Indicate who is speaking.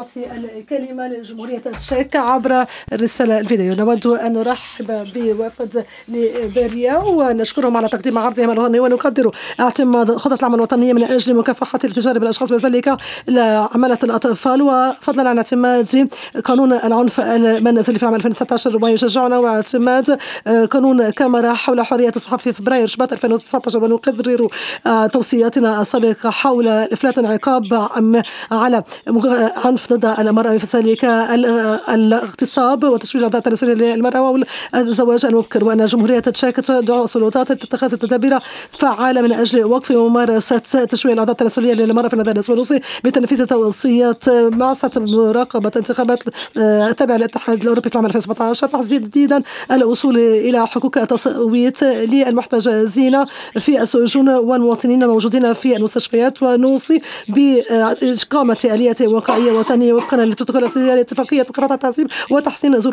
Speaker 1: أعطي الكلمة لجمهورية التشيك عبر الرسالة الفيديو. نود أن نرحب بوفد ليبيريا ونشكرهم على تقديم عرضهم الوطني، ونقدر اعتماد خطط العمل الوطنية من أجل مكافحة التجار بالأشخاص وذلك عمالة الأطفال، وفضلا عن اعتماد قانون العنف المنزلي في عام 2019 ويشجعنا، واعتماد قانون كاميرا حول حرية الصحافة في فبراير شباط 2019. ونقرر توصياتنا السابقة حول إفلات عقاب على عنف ضد المرأة، في ذلك الاغتصاب وتشويه الأعضاء التناسلية للمرأة والزواج المبكر. وأن جمهورية التشيك تدعو السلطات لاتخاذ تدابير فعالة من أجل وقف ممارسة تشويه الأعضاء التناسلية للمرأة في المدارس، ونوصي بتنفيذ توصيات بعثة مراقبة انتخابات تابعة للاتحاد الأوروبي في عام 2017 تحديدا الوصول إلى حقوق التصويت للمحتجزين في السجون والمواطنين الموجودين في المستشفيات. ونوصي بإقامة آلية وقائية وطنية وفقا للبروتوكولات الاتفاقية مكافحة التعذيب وتحسين